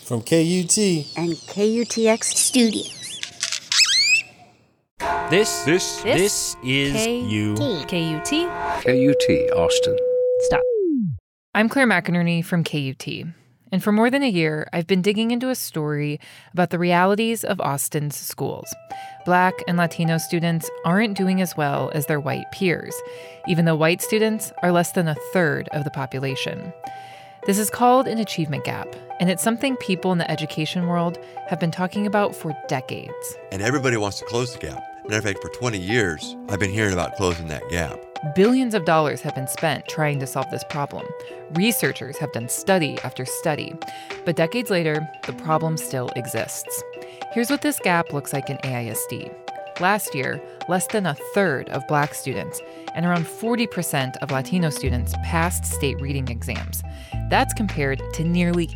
From KUT and KUTX Studios. This is KUT. KUT Austin. Stop. I'm Claire McInerney from KUT. And for more than a year, I've been digging into a story about the realities of Austin's schools. Black and Latino students aren't doing as well as their white peers, even though white students are less than a third of the population. This is called an achievement gap, and it's something people in the education world have been talking about for decades. And everybody wants to close the gap. Matter of fact, for 20 years, I've been hearing about closing that gap. Billions of dollars have been spent trying to solve this problem. Researchers have done study after study. But decades later, the problem still exists. Here's what this gap looks like in AISD. Last year, less than a third of Black students and around 40% of Latino students passed state reading exams. That's compared to nearly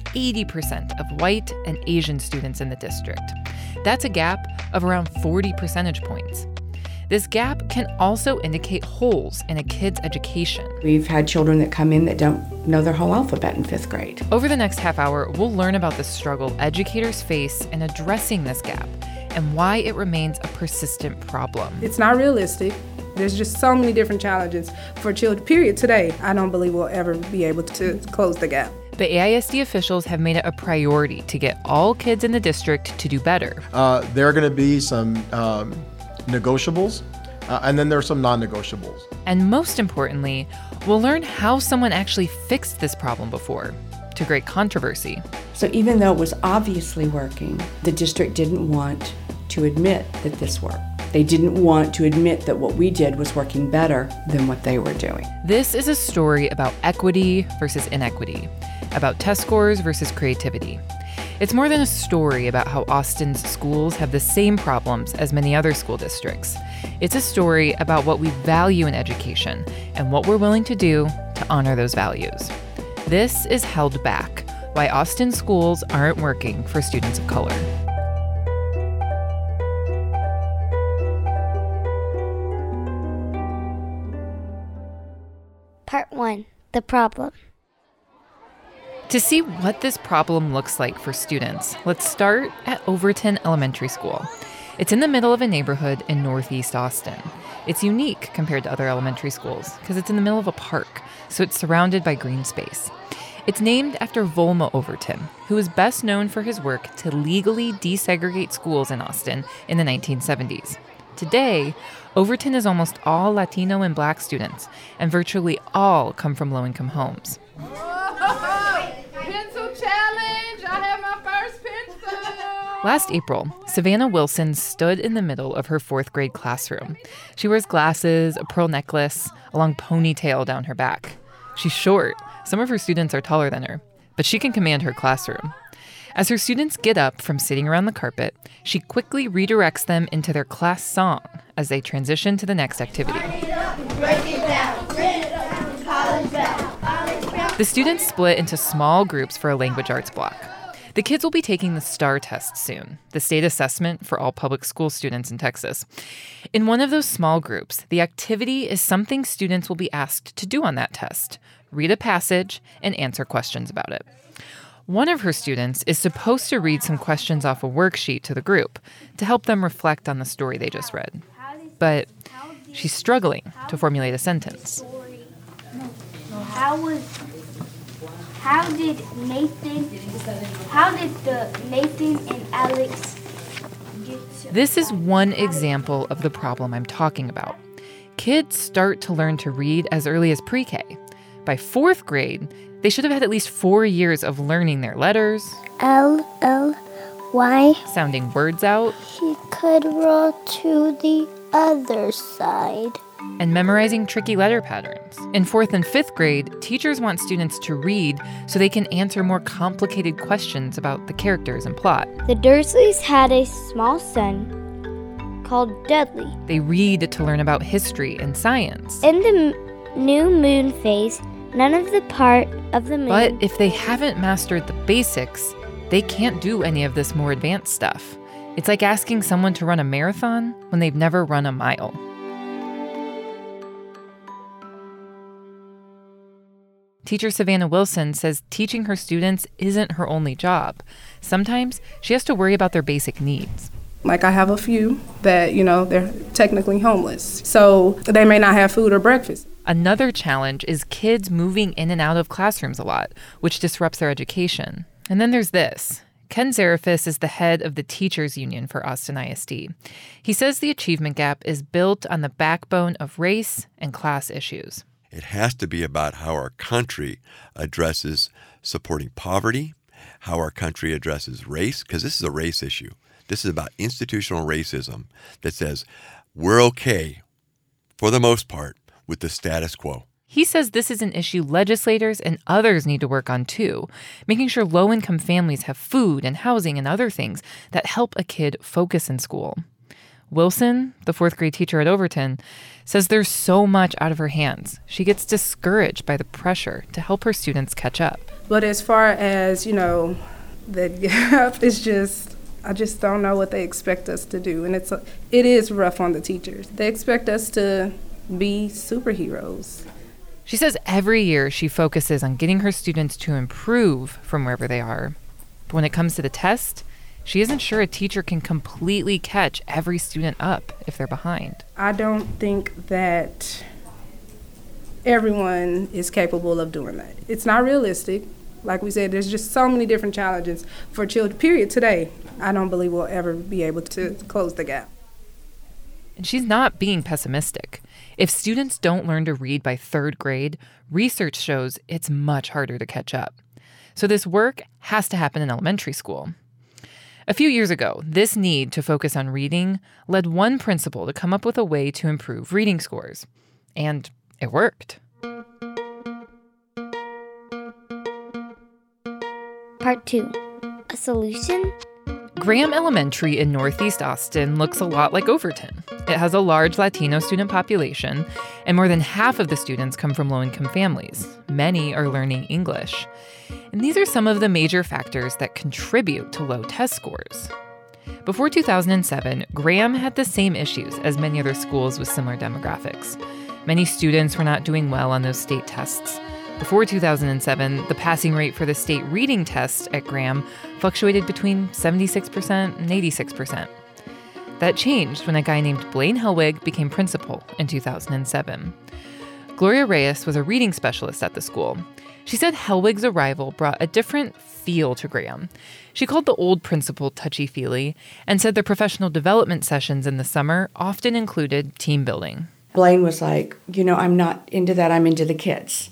80% of white and Asian students in the district. That's a gap of around 40 percentage points. This gap can also indicate holes in a kid's education. We've had children that come in that don't know their whole alphabet in 5th grade. Over the next half hour, we'll learn about the struggle educators face in addressing this gap and why it remains a persistent problem. It's not realistic. There's just so many different challenges for children, period. Today, I don't believe we'll ever be able to close the gap. But AISD officials have made it a priority to get all kids in the district to do better. There are going to be some negotiables, and then there are some non-negotiables. And most importantly, we'll learn how someone actually fixed this problem before, to great controversy. So even though it was obviously working, the district didn't want to admit that this worked. They didn't want to admit that what we did was working better than what they were doing. This is a story about equity versus inequity, about test scores versus creativity. It's more than a story about how Austin's schools have the same problems as many other school districts. It's a story about what we value in education and what we're willing to do to honor those values. This is Held Back, why Austin schools aren't working for students of color. Part 1. The problem. To see what this problem looks like for students, let's start at Overton Elementary School. It's in the middle of a neighborhood in Northeast Austin. It's unique compared to other elementary schools because it's in the middle of a park, so it's surrounded by green space. It's named after Volma Overton, who is best known for his work to legally desegregate schools in Austin in the 1970s. Today, Overton is almost all Latino and Black students, and virtually all come from low-income homes. Pencil challenge! I have my first pencil! Last April, Savannah Wilson stood in the middle of her 4th grade classroom. She wears glasses, a pearl necklace, a long ponytail down her back. She's short. Some of her students are taller than her, but she can command her classroom. As her students get up from sitting around the carpet, she quickly redirects them into their class song as they transition to the next activity. The students split into small groups for a language arts block. The kids will be taking the STAR test soon, the state assessment for all public school students in Texas. In one of those small groups, the activity is something students will be asked to do on that test: read a passage and answer questions about it. One of her students is supposed to read some questions off a worksheet to the group to help them reflect on the story they just read. But she's struggling to formulate a sentence. How did Nathan and Alex get to... This is one example of the problem I'm talking about. Kids start to learn to read as early as pre-K. By 4th grade, they should have had at least 4 years of learning their letters, L-L-Y, sounding words out, he could roll to the other side, and memorizing tricky letter patterns. In 4th and 5th grade, teachers want students to read so they can answer more complicated questions about the characters and plot. The Dursleys had a small son called Dudley. They read to learn about history and science. In the new moon phase, none of the part of the moon... But if they haven't mastered the basics, they can't do any of this more advanced stuff. It's like asking someone to run a marathon when they've never run a mile. Teacher Savannah Wilson says teaching her students isn't her only job. Sometimes she has to worry about their basic needs. Like I have a few that, they're technically homeless. So they may not have food or breakfast. Another challenge is kids moving in and out of classrooms a lot, which disrupts their education. And then there's this. Ken Zarafis is the head of the Teachers Union for Austin ISD. He says the achievement gap is built on the backbone of race and class issues. It has to be about how our country addresses supporting poverty, how our country addresses race, because this is a race issue. This is about institutional racism that says we're okay, for the most part, with the status quo. He says this is an issue legislators and others need to work on too, making sure low-income families have food and housing and other things that help a kid focus in school. Wilson, the fourth grade teacher at Overton, says there's so much out of her hands. She gets discouraged by the pressure to help her students catch up. But as far as, the gap, I just don't know what they expect us to do. And it is rough on the teachers. They expect us to be superheroes. She says every year she focuses on getting her students to improve from wherever they are. But when it comes to the test, she isn't sure a teacher can completely catch every student up if they're behind. I don't think that everyone is capable of doing that. It's not realistic. Like we said, there's just so many different challenges for children, period, today. I don't believe we'll ever be able to close the gap. And she's not being pessimistic. If students don't learn to read by third grade, research shows it's much harder to catch up. So this work has to happen in elementary school. A few years ago, this need to focus on reading led one principal to come up with a way to improve reading scores. And it worked. Part 2. A solution? Graham Elementary in Northeast Austin looks a lot like Overton. It has a large Latino student population, and more than half of the students come from low-income families. Many are learning English. And these are some of the major factors that contribute to low test scores. Before 2007, Graham had the same issues as many other schools with similar demographics. Many students were not doing well on those state tests. Before 2007, the passing rate for the state reading test at Graham fluctuated between 76% and 86%. That changed when a guy named Blaine Helwig became principal in 2007. Gloria Reyes was a reading specialist at the school. She said Helwig's arrival brought a different feel to Graham. She called the old principal touchy-feely and said their professional development sessions in the summer often included team building. Blaine was like, I'm not into that, I'm into the kids.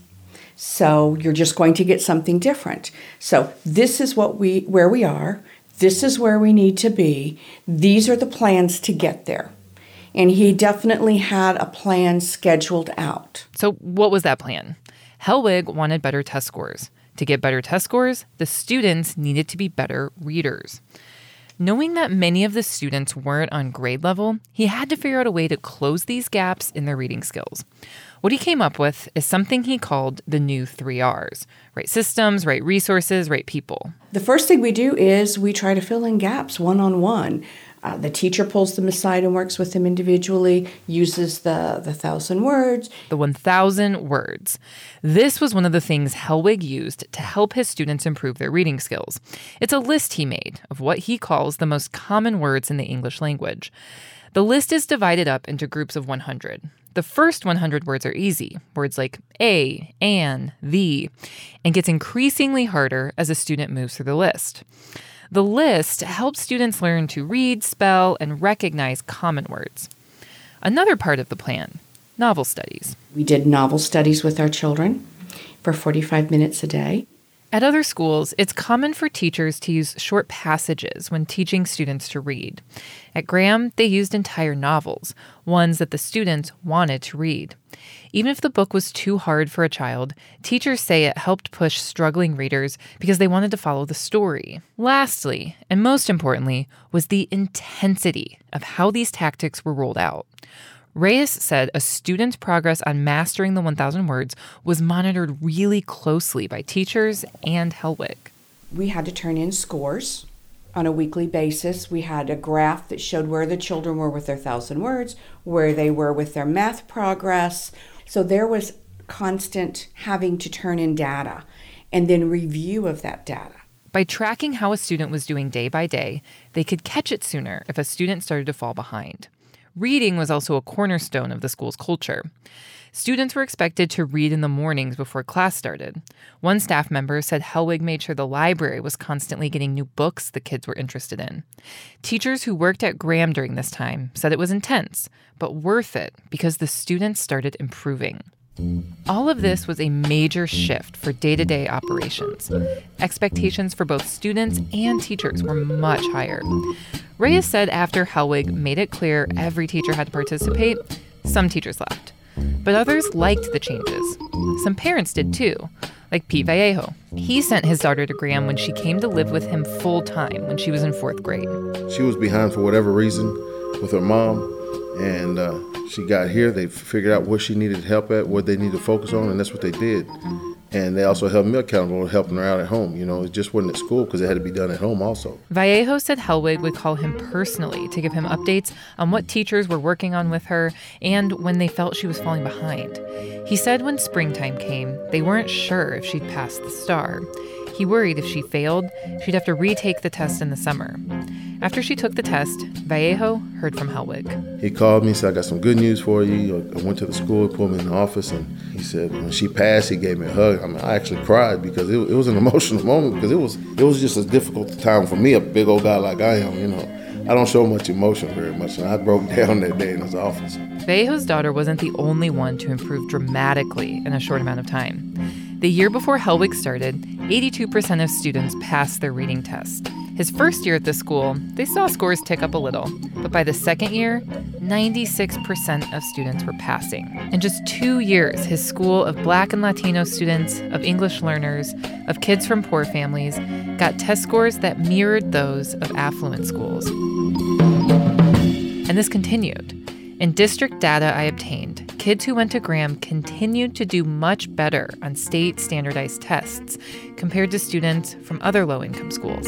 So you're just going to get something different. So this is where we are. This is where we need to be. These are the plans to get there. And he definitely had a plan scheduled out. So what was that plan? Helwig wanted better test scores. To get better test scores, the students needed to be better readers. Knowing that many of the students weren't on grade level, he had to figure out a way to close these gaps in their reading skills. What he came up with is something he called the new 3 R's. Right systems, right resources, right people. The first thing we do is we try to fill in gaps one-on-one. The teacher pulls them aside and works with them individually, uses the 1,000 words. The 1,000 words. This was one of the things Helwig used to help his students improve their reading skills. It's a list he made of what he calls the most common words in the English language. The list is divided up into groups of 100. The first 100 words are easy, words like a, an, the, and gets increasingly harder as a student moves through the list. The list helps students learn to read, spell, and recognize common words. Another part of the plan, novel studies. We did novel studies with our children for 45 minutes a day. At other schools, it's common for teachers to use short passages when teaching students to read. At Graham, they used entire novels, ones that the students wanted to read. Even if the book was too hard for a child, teachers say it helped push struggling readers because they wanted to follow the story. Lastly, and most importantly, was the intensity of how these tactics were rolled out. Reyes said a student's progress on mastering the 1,000 words was monitored really closely by teachers and Helwig. We had to turn in scores on a weekly basis. We had a graph that showed where the children were with their 1,000 words, where they were with their math progress. So there was constant having to turn in data and then review of that data. By tracking how a student was doing day by day, they could catch it sooner if a student started to fall behind. Reading was also a cornerstone of the school's culture. Students were expected to read in the mornings before class started. One staff member said Hellwig made sure the library was constantly getting new books the kids were interested in. Teachers who worked at Graham during this time said it was intense, but worth it because the students started improving. All of this was a major shift for day-to-day operations. Expectations for both students and teachers were much higher. Reyes said after Hellwig made it clear every teacher had to participate, some teachers left. But others liked the changes. Some parents did too, like Pete Vallejo. He sent his daughter to Graham when she came to live with him full-time when she was in 4th grade. She was behind for whatever reason with her mom, and she got here. They figured out what she needed help at, what they needed to focus on, and that's what they did. And they also held me accountable to helping her out at home. You know, it just wasn't at school because it had to be done at home also. Vallejo said Hellwig would call him personally to give him updates on what teachers were working on with her and when they felt she was falling behind. He said when springtime came, they weren't sure if she'd pass the STAR. He worried if she failed, she'd have to retake the test in the summer. After she took the test, Vallejo heard from Hellwig. He called me and said, I got some good news for you. I went to the school, pulled me in the office, and he said when she passed, he gave me a hug. I mean, I actually cried because it was an emotional moment because it was just a difficult time for me, a big old guy like I am, you know. I don't show much emotion very much, and I broke down that day in his office. Vallejo's daughter wasn't the only one to improve dramatically in a short amount of time. The year before Hellwig started, 82% of students passed their reading test. His first year at the school, they saw scores tick up a little, but by the second year, 96% of students were passing. In just 2 years, his school of Black and Latino students, of English learners, of kids from poor families, got test scores that mirrored those of affluent schools. And this continued. In district data I obtained, kids who went to Graham continued to do much better on state standardized tests compared to students from other low-income schools.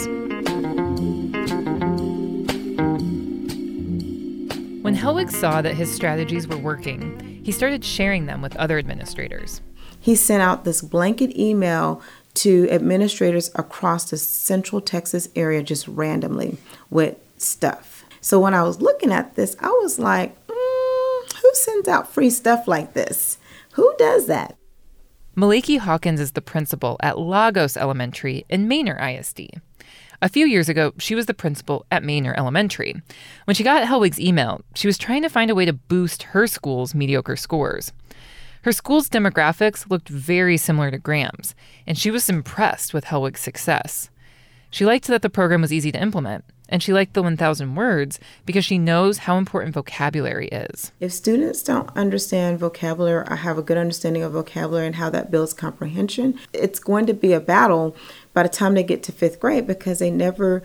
When Hellwig saw that his strategies were working, he started sharing them with other administrators. He sent out this blanket email to administrators across the Central Texas area just randomly with stuff. So when I was looking at this, I was like, who sends out free stuff like this? Who does that? Malaki Hawkins is the principal at Lagos Elementary in Manor ISD. A few years ago, she was the principal at Manor Elementary. When she got Hellwig's email, she was trying to find a way to boost her school's mediocre scores. Her school's demographics looked very similar to Graham's, and she was impressed with Hellwig's success. She liked that the program was easy to implement, and she liked the 1,000 words because she knows how important vocabulary is. If students don't understand vocabulary or have a good understanding of vocabulary and how that builds comprehension, it's going to be a battle by the time they get to 5th grade because they never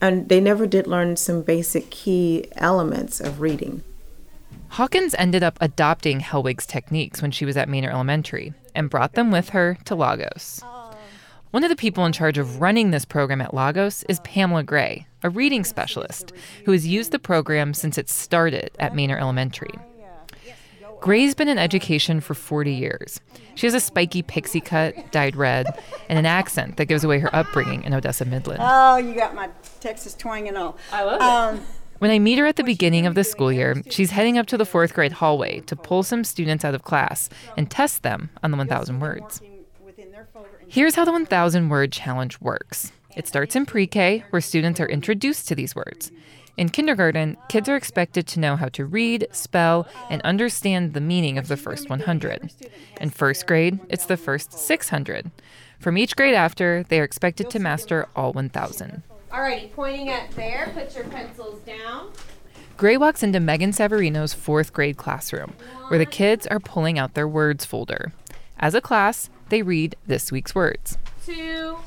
did learn some basic key elements of reading. Hawkins ended up adopting Hellwig's techniques when she was at Manor Elementary and brought them with her to Lagos. One of the people in charge of running this program at Lagos is Pamela Gray, a reading specialist who has used the program since it started at Manor Elementary. Gray's been in education for 40 years. She has a spiky pixie cut, dyed red, and an accent that gives away her upbringing in Odessa Midland. Oh, you got my Texas twang and all. I love it. When I meet her at the beginning of the school year, she's heading up to the 4th grade hallway to pull some students out of class and test them on the 1,000 words. Here's how the 1,000 word challenge works. It starts in pre-K, where students are introduced to these words. In kindergarten, kids are expected to know how to read, spell, and understand the meaning of the first 100. In 1st grade, it's the first 600. From each grade after, they are expected to master all 1,000. Alrighty, pointing at there, put your pencils down. Gray walks into Megan Savarino's 4th grade classroom, where the kids are pulling out their words folder. As a class, they read this week's words. 2,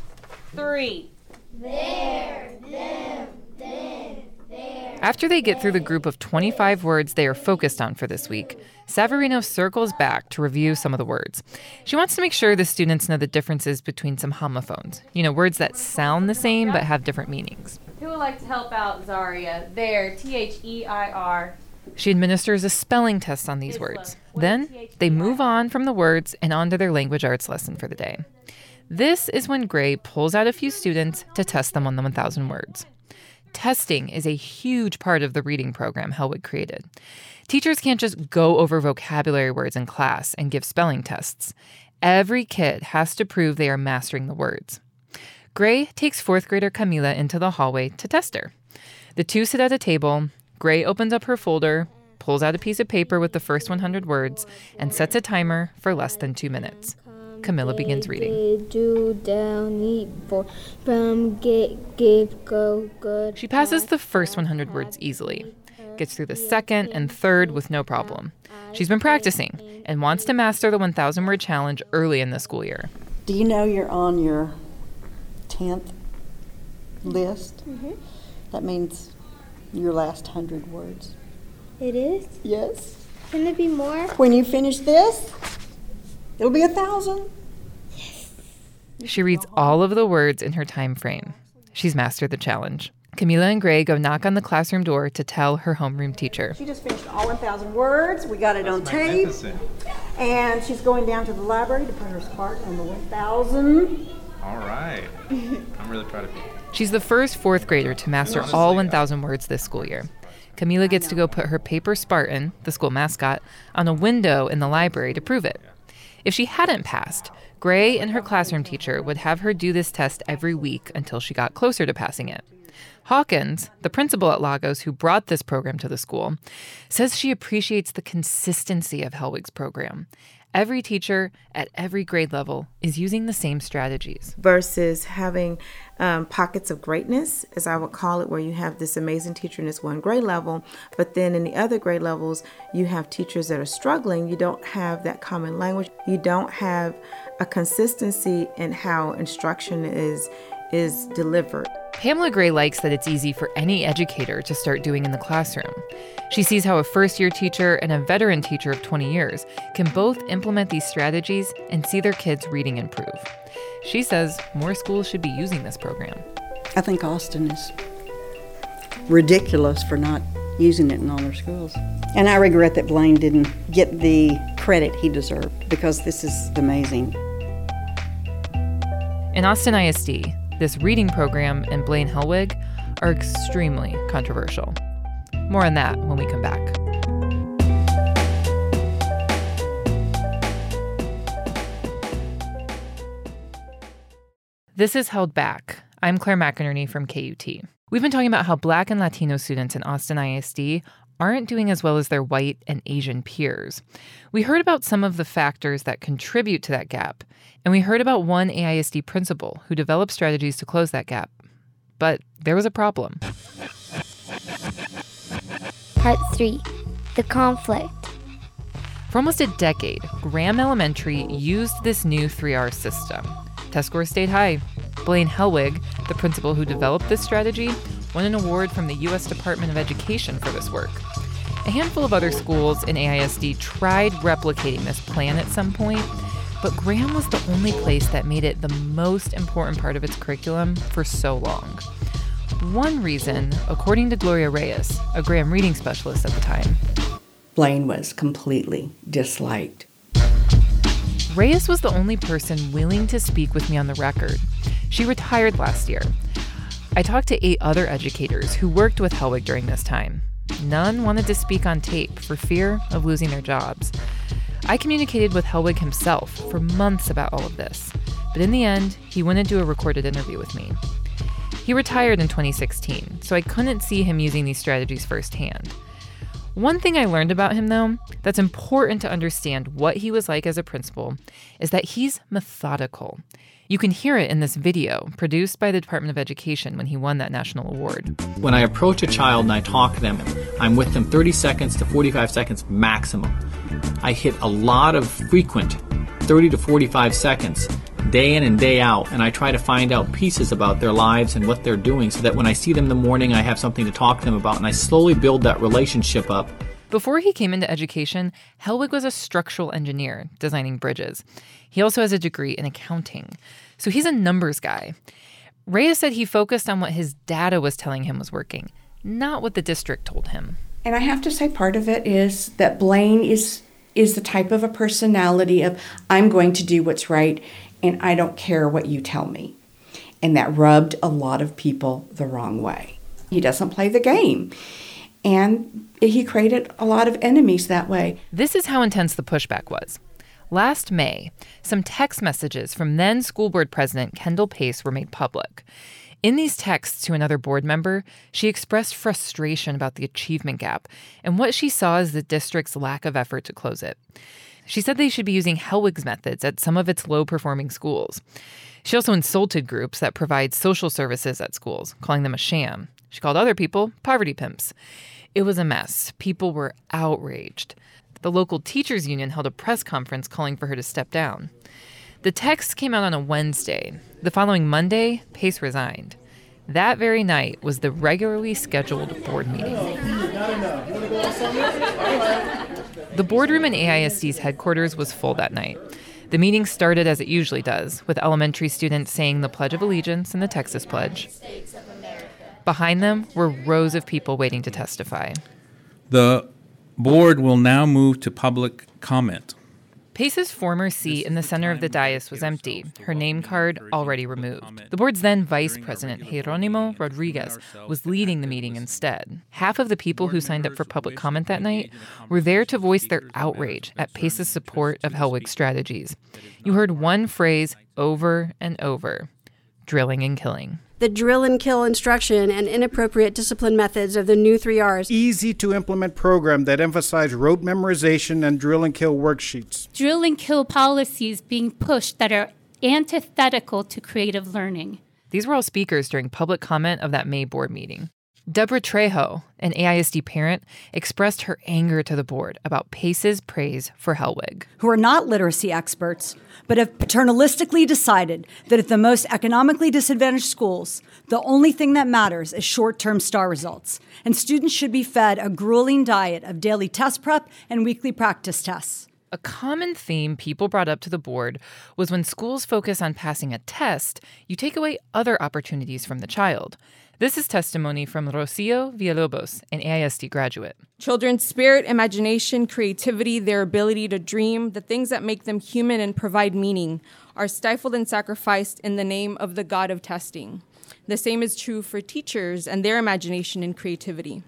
3. There, them, then, there. After they get through the group of 25 words they are focused on for this week, Savarino circles back to review some of the words. She wants to make sure the students know the differences between some homophones. You know, words that sound the same but have different meanings. Who would like to help out Zaria? There, Their. She administers a spelling test on these words. Then they move on from the words and on to their language arts lesson for the day. This is when Gray pulls out a few students to test them on the 1,000 words. Testing is a huge part of the reading program Hellwig created. Teachers can't just go over vocabulary words in class and give spelling tests. Every kid has to prove they are mastering the words. Gray takes 4th grader Camila into the hallway to test her. The two sit at a table. Gray opens up her folder, pulls out a piece of paper with the first 100 words, and sets a timer for less than 2 minutes. Camila begins reading. Do, down, eat, for, from, get, give, go, good. She passes the first 100 words easily, gets through the second and third with no problem. She's been practicing and wants to master the 1,000-word challenge early in the school year. Do you know you're on your 10th list? Mm-hmm. That means your last 100 words. It is? Yes. Can it be more? When you finish this, it'll be 1,000. She reads all of the words in her time frame. She's mastered the challenge. Camila and Gray go knock on the classroom door to tell her homeroom teacher. She just finished all 1,000 words. We got it on tape. And she's going down to the library to put her part on the 1,000. All right. I'm really proud of you. She's the first 4th grader to master all 1,000 words this school year. Camila gets to go put her paper Spartan, the school mascot, on a window in the library to prove it. If she hadn't passed, Gray and her classroom teacher would have her do this test every week until she got closer to passing it. Hawkins, the principal at Lagos who brought this program to the school, says she appreciates the consistency of Hellwig's program. Every teacher at every grade level is using the same strategies. Versus having pockets of greatness, as I would call it, where you have this amazing teacher in this one grade level, but then in the other grade levels, you have teachers that are struggling. You don't have that common language. You don't have a consistency in how instruction is delivered. Pamela Gray likes that it's easy for any educator to start doing in the classroom. She sees how a first-year teacher and a veteran teacher of 20 years can both implement these strategies and see their kids' reading improve. She says more schools should be using this program. I think Austin is ridiculous for not using it in all their schools. And I regret that Blaine didn't get the credit he deserved, because this is amazing. In Austin ISD, this reading program and Blaine Hellwig are extremely controversial. More on that when we come back. This is Held Back. I'm Claire McInerney from KUT. We've been talking about how Black and Latino students in Austin ISD aren't doing as well as their white and Asian peers. We heard about some of the factors that contribute to that gap, and we heard about one AISD principal who developed strategies to close that gap. But there was a problem. Part 3. The conflict. For almost a decade, Graham Elementary used this new 3R system. Test scores stayed high. Blaine Hellwig, the principal who developed this strategy, won an award from the U.S. Department of Education for this work. A handful of other schools in AISD tried replicating this plan at some point, but Graham was the only place that made it the most important part of its curriculum for so long. One reason, according to Gloria Reyes, a Graham reading specialist at the time, Blaine was completely disliked. Reyes was the only person willing to speak with me on the record. She retired last year. I talked to 8 other educators who worked with Hellwig during this time. None wanted to speak on tape for fear of losing their jobs. I communicated with Hellwig himself for months about all of this, but in the end, he wouldn't do a recorded interview with me. He retired in 2016, so I couldn't see him using these strategies firsthand. One thing I learned about him, though, that's important to understand what he was like as a principal, is that he's methodical. You can hear it in this video produced by the Department of Education when he won that national award. When I approach a child and I talk to them, I'm with them 30 seconds to 45 seconds maximum. I hit a lot of frequent 30 to 45 seconds day in and day out, and I try to find out pieces about their lives and what they're doing so that when I see them in the morning, I have something to talk to them about, and I slowly build that relationship up. Before he came into education, Hellwig was a structural engineer designing bridges. He also has a degree in accounting, so he's a numbers guy. Reyes said he focused on what his data was telling him was working, not what the district told him. And I have to say part of it is that Blaine is the type of a personality of, I'm going to do what's right and I don't care what you tell me. And that rubbed a lot of people the wrong way. He doesn't play the game. And he created a lot of enemies that way. This is how intense the pushback was. Last May, some text messages from then school board president Kendall Pace were made public. In these texts to another board member, she expressed frustration about the achievement gap and what she saw as the district's lack of effort to close it. She said they should be using Hellwig's methods at some of its low-performing schools. She also insulted groups that provide social services at schools, calling them a sham. She called other people poverty pimps. It was a mess. People were outraged. The local teachers union held a press conference calling for her to step down. The text came out on a Wednesday. The following Monday, Pace resigned. That very night was the regularly scheduled board meeting. The boardroom in AISD's headquarters was full that night. The meeting started as it usually does, with elementary students saying the Pledge of Allegiance and the Texas Pledge. Behind them were rows of people waiting to testify. The board will now move to public comment. Pace's former seat in the center of the dais was empty, her name card already removed. The board's then vice president, Jeronimo Rodriguez, was leading the meeting instead. Half of the people who signed up for public comment that night were there to voice their outrage at Pace's support of Hellwig's strategies. You heard one phrase over and over: drilling and killing. The drill and kill instruction and inappropriate discipline methods of the new 3Rs. Easy to implement program that emphasize rote memorization and drill and kill worksheets. Drill and kill policies being pushed that are antithetical to creative learning. These were all speakers during public comment of that May board meeting. Deborah Trejo, an AISD parent, expressed her anger to the board about Pace's praise for Hellwig. Who are not literacy experts, but have paternalistically decided that at the most economically disadvantaged schools, the only thing that matters is short-term star results, and students should be fed a grueling diet of daily test prep and weekly practice tests. A common theme people brought up to the board was when schools focus on passing a test, you take away other opportunities from the child. This is testimony from Rocio Villalobos, an AISD graduate. Children's spirit, imagination, creativity, their ability to dream, the things that make them human and provide meaning, are stifled and sacrificed in the name of the god of testing. The same is true for teachers and their imagination and creativity.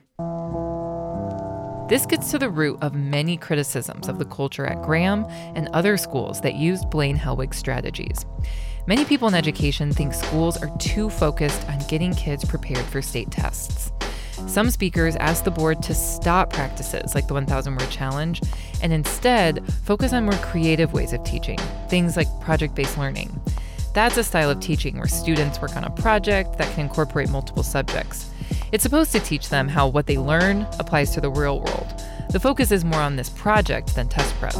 This gets to the root of many criticisms of the culture at Graham and other schools that used Blaine Hellwig's strategies. Many people in education think schools are too focused on getting kids prepared for state tests. Some speakers asked the board to stop practices like the 1,000-word challenge and instead focus on more creative ways of teaching, things like project-based learning. That's a style of teaching where students work on a project that can incorporate multiple subjects. It's supposed to teach them how what they learn applies to the real world. The focus is more on this project than test prep.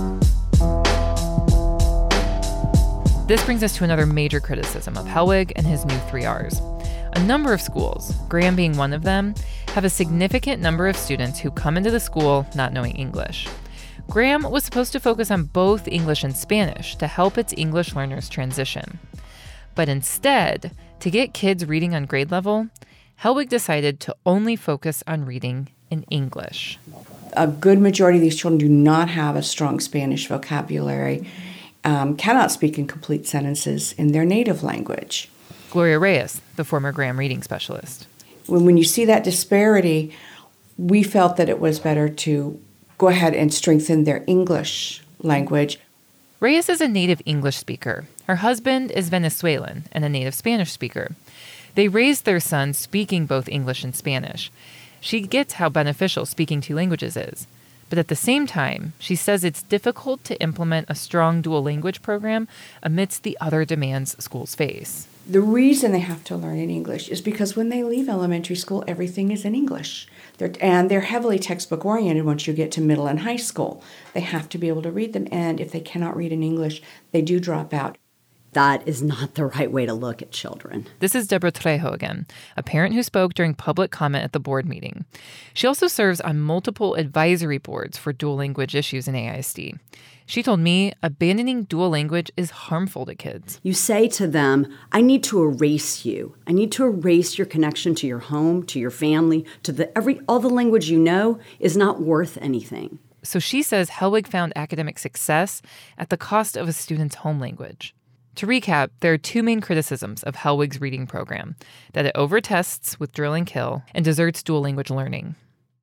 This brings us to another major criticism of Hellwig and his new 3Rs. A number of schools, Graham being one of them, have a significant number of students who come into the school not knowing English. Graham was supposed to focus on both English and Spanish to help its English learners transition. But instead, to get kids reading on grade level, Hellwig decided to only focus on reading in English. A good majority of these children do not have a strong Spanish vocabulary, cannot speak in complete sentences in their native language. Gloria Reyes, the former Graham reading specialist. When you see that disparity, we felt that it was better to go ahead and strengthen their English language. Reyes is a native English speaker. Her husband is Venezuelan and a native Spanish speaker. They raised their son speaking both English and Spanish. She gets how beneficial speaking two languages is. But at the same time, she says it's difficult to implement a strong dual language program amidst the other demands schools face. The reason they have to learn in English is because when they leave elementary school, everything is in English. They're heavily textbook oriented once you get to middle and high school. They have to be able to read them, and if they cannot read in English, they do drop out. That is not the right way to look at children. This is Deborah Trejo again, a parent who spoke during public comment at the board meeting. She also serves on multiple advisory boards for dual language issues in AISD. She told me abandoning dual language is harmful to kids. You say to them, I need to erase you. I need to erase your connection to your home, to your family, to all the language you know is not worth anything. So she says Hellwig found academic success at the cost of a student's home language. To recap, there are two main criticisms of Hellwig's reading program: that it overtests with drill and kill and deserts dual language learning.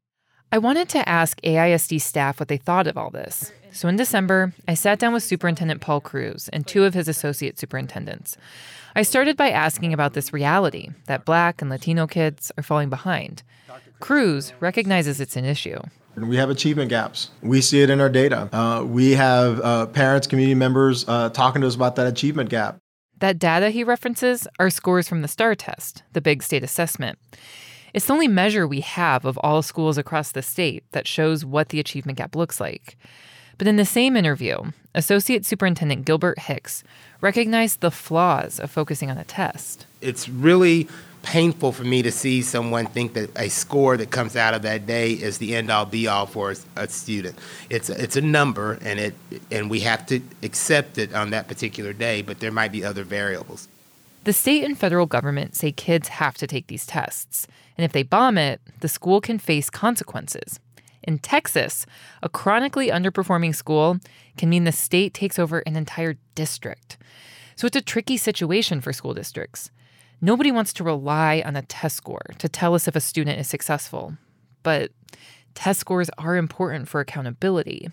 I wanted to ask AISD staff what they thought of all this. So in December, I sat down with Superintendent Paul Cruz and two of his associate superintendents. I started by asking about this reality that Black and Latino kids are falling behind. Cruz recognizes it's an issue. We have achievement gaps. We see it in our data. We have parents, community members talking to us about that achievement gap. That data he references are scores from the STAR test, the big state assessment. It's the only measure we have of all schools across the state that shows what the achievement gap looks like. But in the same interview, Associate Superintendent Gilbert Hicks recognized the flaws of focusing on a test. It's really painful for me to see someone think that a score that comes out of that day is the end-all be-all for a student. It's a number, and we have to accept it on that particular day, but there might be other variables. The state and federal government say kids have to take these tests, and if they bomb it, the school can face consequences. In Texas, a chronically underperforming school can mean the state takes over an entire district. So it's a tricky situation for school districts. Nobody wants to rely on a test score to tell us if a student is successful, but test scores are important for accountability.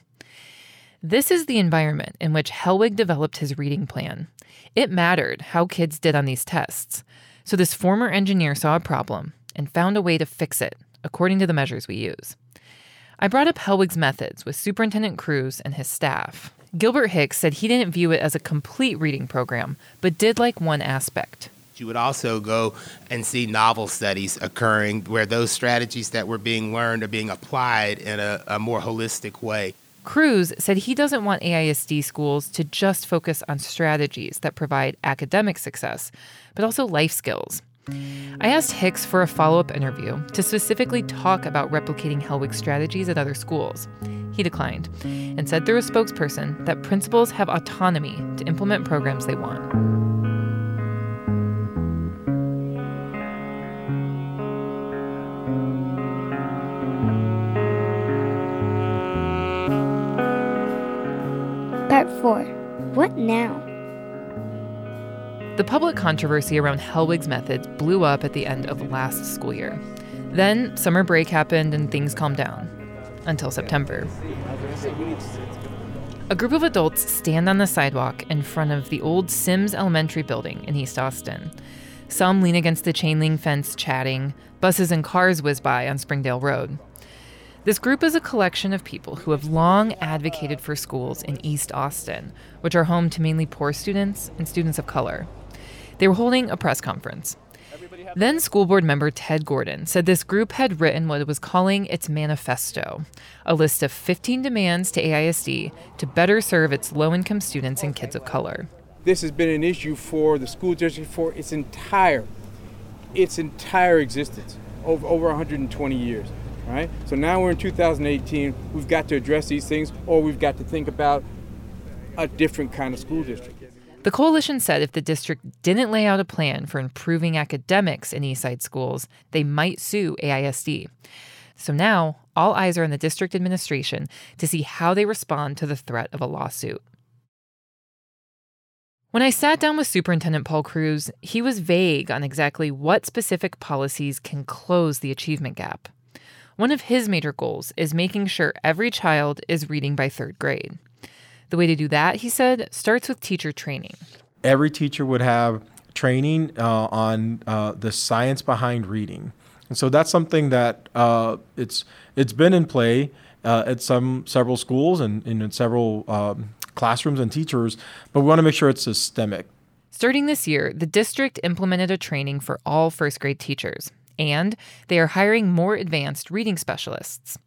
This is the environment in which Hellwig developed his reading plan. It mattered how kids did on these tests. So this former engineer saw a problem and found a way to fix it, according to the measures we use. I brought up Hellwig's methods with Superintendent Cruz and his staff. Gilbert Hicks said he didn't view it as a complete reading program, but did like one aspect. You would also go and see novel studies occurring where those strategies that were being learned are being applied in a more holistic way. Cruz said he doesn't want AISD schools to just focus on strategies that provide academic success, but also life skills. I asked Hicks for a follow-up interview to specifically talk about replicating Hellwig's strategies at other schools. He declined and said through a spokesperson that principals have autonomy to implement programs they want. Part 4. What now? The public controversy around Hellwig's methods blew up at the end of last school year. Then summer break happened and things calmed down. Until September. A group of adults stand on the sidewalk in front of the old Sims Elementary building in East Austin. Some lean against the chain link fence chatting. Buses and cars whiz by on Springdale Road. This group is a collection of people who have long advocated for schools in East Austin, which are home to mainly poor students and students of color. They were holding a press conference. Then school board member Ted Gordon said this group had written what it was calling its manifesto, a list of 15 demands to AISD to better serve its low-income students and kids of color. This has been an issue for the school district for its entire existence, over 120 years. Right? So now we're in 2018, we've got to address these things, or we've got to think about a different kind of school district. The coalition said if the district didn't lay out a plan for improving academics in Eastside schools, they might sue AISD. So now, all eyes are on the district administration to see how they respond to the threat of a lawsuit. When I sat down with Superintendent Paul Cruz, he was vague on exactly what specific policies can close the achievement gap. One of his major goals is making sure every child is reading by 3rd grade. The way to do that, he said, starts with teacher training. Every teacher would have training on the science behind reading. And so that's something that it's been in play at several schools and in several classrooms and teachers, but we want to make sure it's systemic. Starting this year, the district implemented a training for all 1st grade teachers, and they are hiring more advanced reading specialists.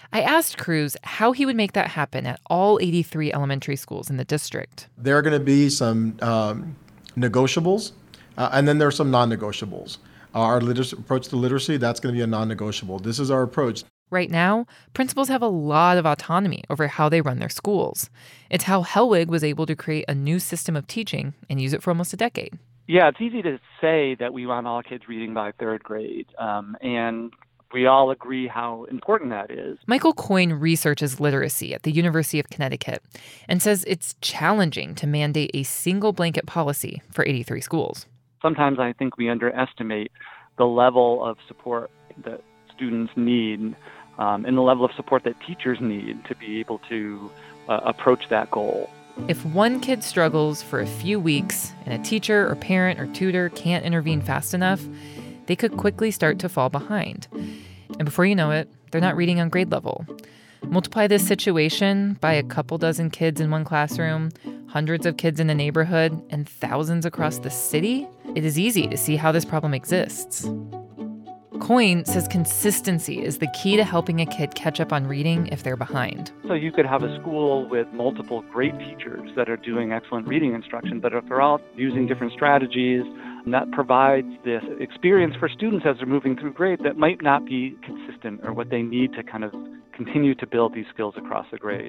I asked Cruz how he would make that happen at all 83 elementary schools in the district. There are going to be some negotiables, and then there are some non-negotiables. Our approach to literacy, that's going to be a non-negotiable. This is our approach. Right now, principals have a lot of autonomy over how they run their schools. It's how Hellwig was able to create a new system of teaching and use it for almost a decade. Yeah, it's easy to say that we want all kids reading by third grade, and we all agree how important that is. Michael Coyne researches literacy at the University of Connecticut and says it's challenging to mandate a single blanket policy for 83 schools. Sometimes I think we underestimate the level of support that students need and the level of support that teachers need to be able to approach that goal. If one kid struggles for a few weeks and a teacher or parent or tutor can't intervene fast enough, they could quickly start to fall behind. And before you know it, they're not reading on grade level. Multiply this situation by a couple dozen kids in one classroom, hundreds of kids in a neighborhood, and thousands across the city, it is easy to see how this problem exists. Coyne says consistency is the key to helping a kid catch up on reading if they're behind. So you could have a school with multiple great teachers that are doing excellent reading instruction, but if they're all using different strategies, that provides this experience for students as they're moving through grade that might not be consistent or what they need to kind of continue to build these skills across the grade.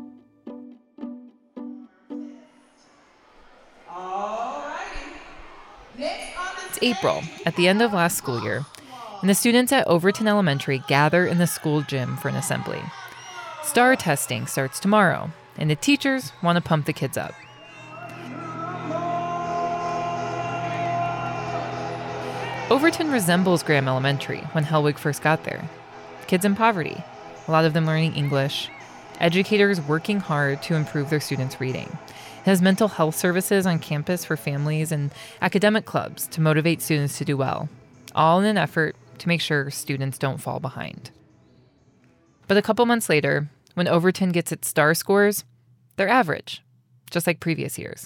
It's April, at the end of last school year, and the students at Overton Elementary gather in the school gym for an assembly. STAR testing starts tomorrow, and the teachers want to pump the kids up. Overton resembles Graham Elementary when Hellwig first got there. Kids in poverty, a lot of them learning English, educators working hard to improve their students' reading. It has mental health services on campus for families and academic clubs to motivate students to do well, all in an effort to make sure students don't fall behind. But a couple months later, when Overton gets its STAR scores, they're average, just like previous years.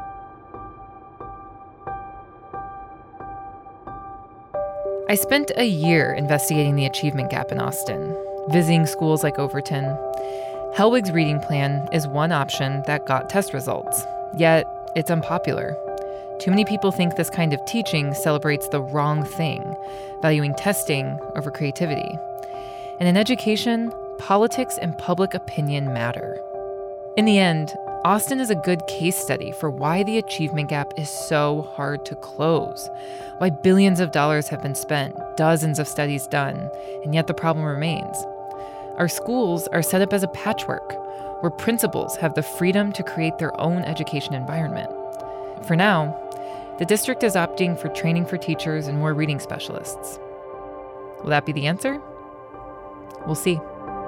I spent a year investigating the achievement gap in Austin, visiting schools like Overton. Hellwig's reading plan is one option that got test results, yet it's unpopular. Too many people think this kind of teaching celebrates the wrong thing, valuing testing over creativity. And in education, politics and public opinion matter. In the end, Austin is a good case study for why the achievement gap is so hard to close, why billions of dollars have been spent, dozens of studies done, and yet the problem remains. Our schools are set up as a patchwork, where principals have the freedom to create their own education environment. For now, the district is opting for training for teachers and more reading specialists. Will that be the answer? We'll see.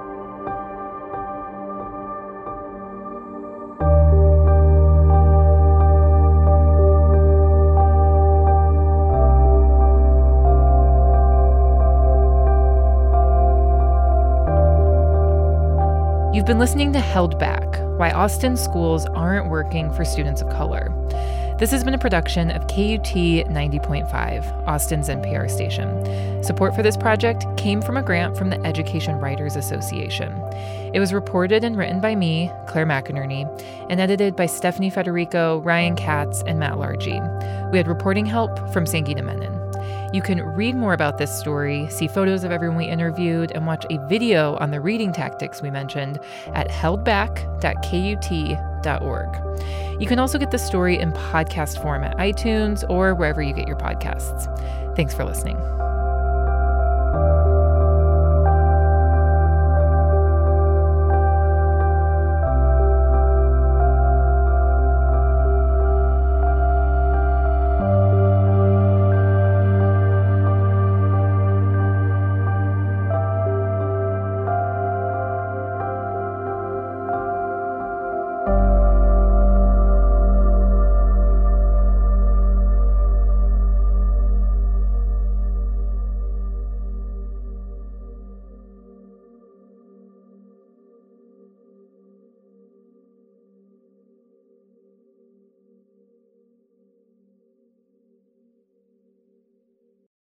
You've been listening to Held Back, Why Austin Schools Aren't Working for Students of Color. This has been a production of KUT 90.5, Austin's NPR station. Support for this project came from a grant from the Education Writers Association. It was reported and written by me, Claire McInerney, and edited by Stephanie Federico, Ryan Katz, and Matt Largy. We had reporting help from Sangita Menon. You can read more about this story, see photos of everyone we interviewed, and watch a video on the reading tactics we mentioned at heldback.kut.org. You can also get the story in podcast form at iTunes or wherever you get your podcasts. Thanks for listening.